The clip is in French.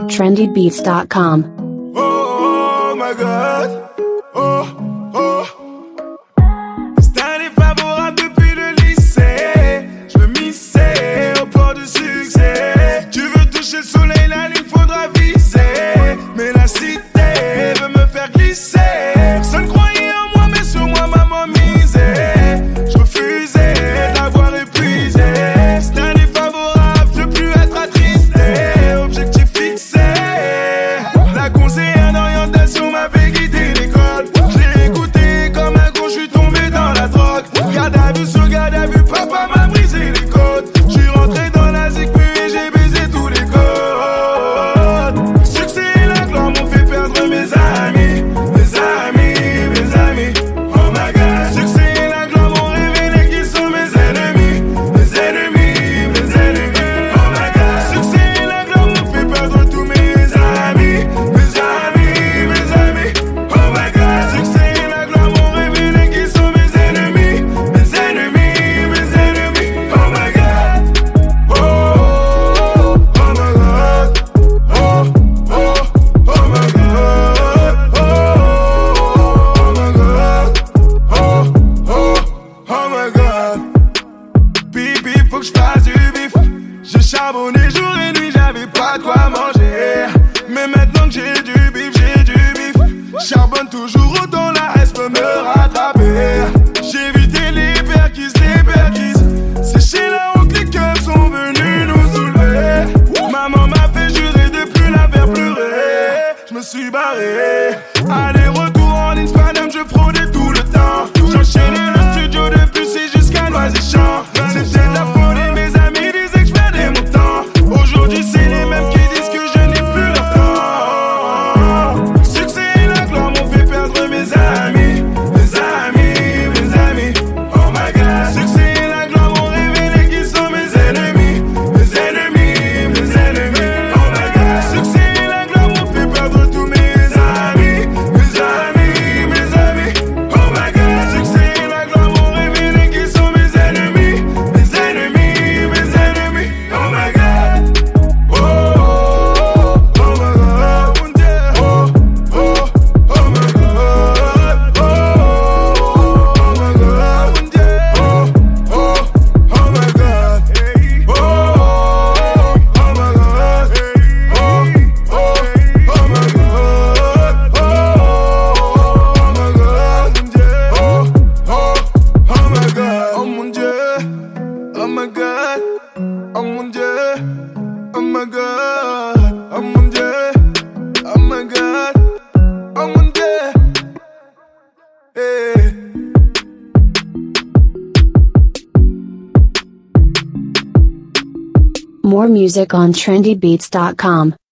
trendybeats.com. Oh my god. Oh, oh. C'est un défavorable depuis le lycée. Je me missais au port du succès. Si tu veux toucher le soleil, la lune, faudra viser. Mais la cité veut me faire glisser. Personne croyait en moi, mais sur moi, maman misait. Je refusais de l'avoir épuisé. C'est un défavorable, je veux plus être attristé. Objectif fixé. La conseillère d'orientation m'avait guidé l'école. J'ai écouté comme un con, je suis tombé dans la drogue. Garde à vue sur garde à vue, papa m'a brisé les côtes. Je suis rentré dans la zig, puis j'ai baisé tous les codes. Succès et la gloire m'ont fait perdre mes amis. Mes amis, mes amis. Oh my god. Succès et la gloire m'ont révélé qui sont mes ennemis. Mes ennemis, mes ennemis. Oh my god. Succès et la gloire m'ont fait perdre tous mes amis. Mes amis, mes amis. Oh my god. Succès et la gloire m'ont révélé qui sont mes ennemis. Mes ennemis, mes ennemis. Oh my god. Oh, oh, oh my god. Oh, oh, oh my god. Oh, oh my god. Oh, oh, oh my god. Pipi, faut que je fasse du bif. Je charbonnais jour et nuit, j'avais pas de quoi manger. Mais maintenant que j'ai du bif, j'ai du bif. Charbonne toujours autant, la haine peut me rattraper. J'ai évité les perquises, les perquises. C'est chez la honte, les keufs sont venus nous soulever. Maman m'a fait jurer de plus la faire pleurer. Je me suis barré. Aller-retour en Instagram, je fraudais tout le temps. J'enchaînais le studio de Pussy jusqu'à Noisy-Champ. C'était de la folie, mes amis disaient que je perdais mon temps. Aujourd'hui, c'est les mêmes qui disent que je n'ai plus leur temps. Succès et la gloire m'ont fait perdre mes amis. Mes amis, mes amis. Oh my god. Succès et la gloire m'ont révélé qui sont mes ennemis. Mes ennemis, mes ennemis. Oh my god. Succès et la gloire m'ont fait perdre tous mes amis. Mes amis, mes amis. Oh my god. Succès et la gloire m'ont révélé qui sont mes ennemis. Mes ennemis, mes ennemis. Oh my god. Oh, oh, oh my god. Oh, oh, oh my god. Oh, oh my god. Oh, oh, oh my god. Oh, oh my god. Oh, oh, oh my god. Oh, oh my god. Oh mon Dieu. Oh my god. Oh mon Dieu. Oh my god. Oh mon Dieu. Oh my god. Oh mon Dieu. Hey. More music on trendybeats.com.